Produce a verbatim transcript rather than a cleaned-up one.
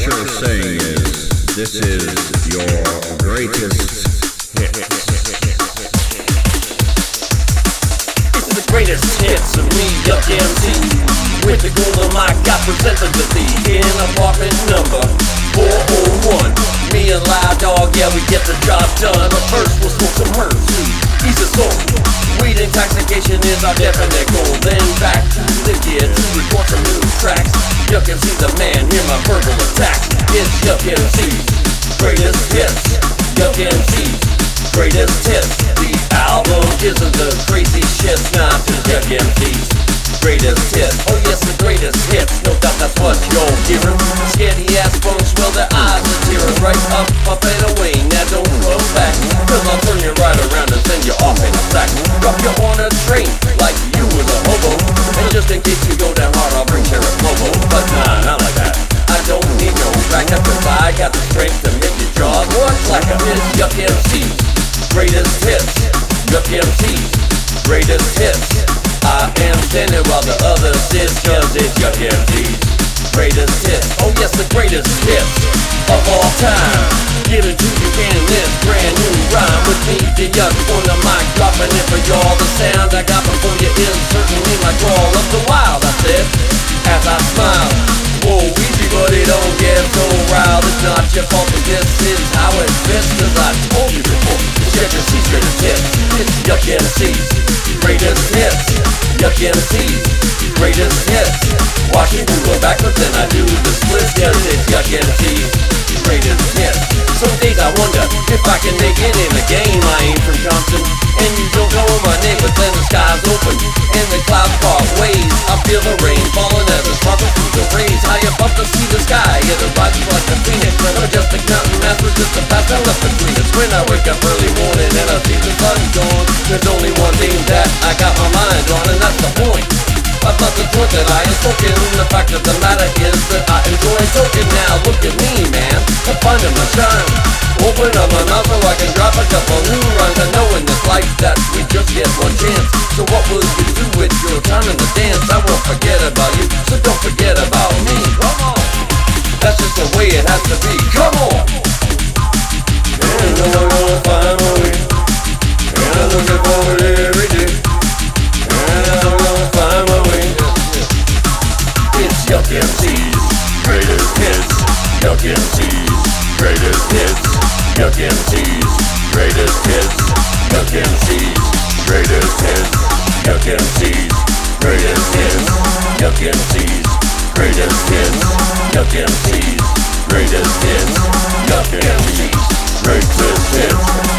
you're saying is, this is your greatest hit. It's the greatest hits of me, Yuck M C. With the golden mic, I present them to thee in apartment number four oh one. Me and Loud Dog, yeah, we get the job done. But first, we'll smoke some herbs to ease the soul. Weed intoxication is our definite goal. Then back to the gear to record some new tracks. Yuck M C, the man, hear my verbal attacks. It's Yuck M C's greatest hits. Yuck M C's greatest hits. The album isn't the crazy shit, nah, just Yuck M C's greatest hits. Oh yes, the greatest hits, no doubt that's what you're hearing. Scaredy ass punks, well their eyes are tearing. Right up, up and away, now don't come back, cause I'll turn you right around and send you off in a sack. Drop you on a train, like you was a hobo. And just in case you go down hard, I'll bring Sheriff Lobo. But nah, not like that, I don't need no backup, cause I got the strength to make your jaws work like a miss. Yuck M C's greatest hits. Yuck M C's greatest hits. I am standing while the others sit, cause it's Yuck M C's greatest hits. Oh yes, the greatest hits of all time. Give it to you in this brand new rhyme. With me, the Yuck on the mic, dropping it for y'all. The sound I got before you is certainly my crawl of the wild, I said, as I smile. Whoa, easy buddy, don't get so riled. It's not your fault, but this is how it fits. Cause I told you before, it's Yuck M C's greatest hits. It's Yuck M C's greatest hits. Yuck M C's greatest hits. Watch me move backwards and I do the splits. Cause it's Yuck M C's greatest hits. Some days I wonder if I can make it in the game. I ain't from Compton, and you don't know my name, but then the sky's open and the clouds part ways. I feel the rain falling as it's sparkles through the rays. High above to see the sky, it rises like a phoenix. A majestic mountain mass with just a path I left between us. When I wake up early morning and I see the sun gone, there's only one thing that I got my mind on, and that's the point. I've left the joint that I am smoking. The fact of the matter is that I enjoy toking. Now look at me, man, I'm finding my shine. Open up my mouth so I can drop a couple new rhymes. I know in this life that we just get one chance. So what will you do with your time in the dance? I won't forget about you, so don't forget about me. Come on, that's just the way it has to be. Come on. And I know I'm gonna find my way, and I'm looking forward every day. And I'm gonna find my way. It's Yuck M C's greatest hits. Yuck M C's greatest hits. Yuck M C's greatest hits. Yuck M C's greatest hits. Yuck M C's greatest hits. Yuck M C's greatest hits. Yuck M C's greatest hits. Yuck M C's greatest hits.